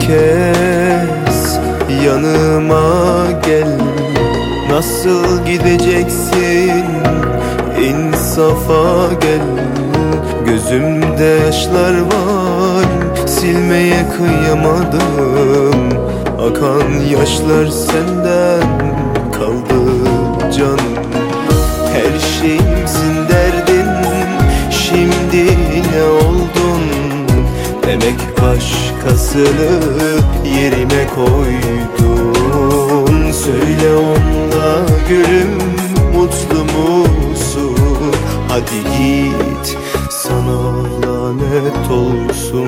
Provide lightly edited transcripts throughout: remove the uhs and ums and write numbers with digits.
kez yanıma gel. Nasıl gideceksin, insafa gel. Gözümde yaşlar var, silmeye kıyamadım. Akan yaşlar senden kaldı canım. Her şeyimsin derdin, şimdi ne oldun? Demek başkasını yerime koydun. Söyle onunla gülüm, mutlu musun? Hadi git, sana lanet olsun.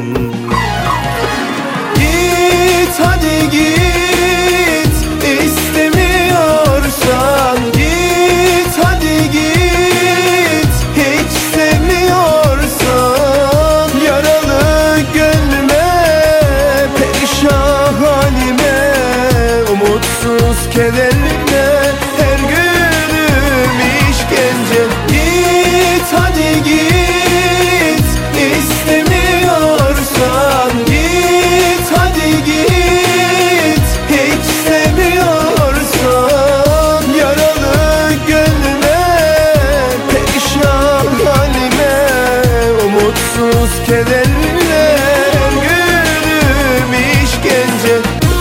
Git hadi git, istemiyorsan git hadi git. Hiç sevmiyorsan yaralı gönlüme, perişan halime, umutsuz kederime, her günüm işkence. Git hadi git, istemiyorsan git hadi git. Hiç sevmiyorsan yaralı gönlüme, perişan halime, umutsuz kederime, her günüm işkence.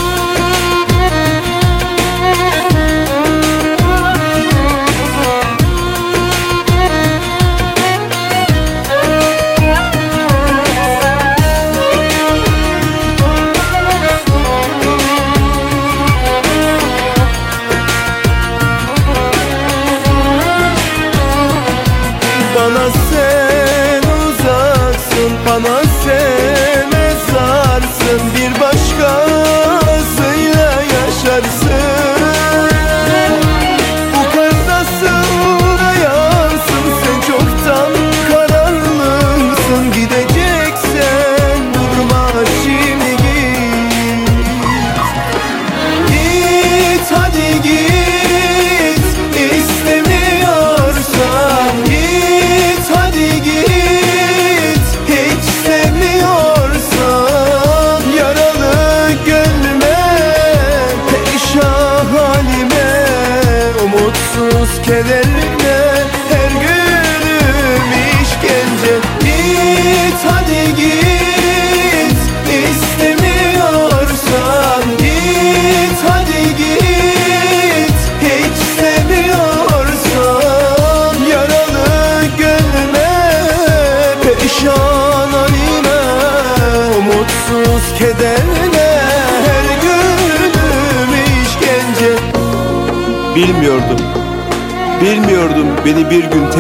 Bana sen uzaksın, bana sen mezarsın. Bir başkasıyla yaşarsın. Bu kalp nasıl dayansın? Sen çoktan kararlısın. Gideceksen durma şimdi git. Git hadi git, istemiyorsan git hadi git. Hiç sevmiyorsan yaralı gönlüme, perişan halime, umutsuz kederime, her günüm işkence. Git hadi git, istemiyorsan git hadi git. Hiç sevmiyorsan yaralı gönlüme, perişan halime, umutsuz kederine, her günüm işkence. Bilmiyordum beni bir gün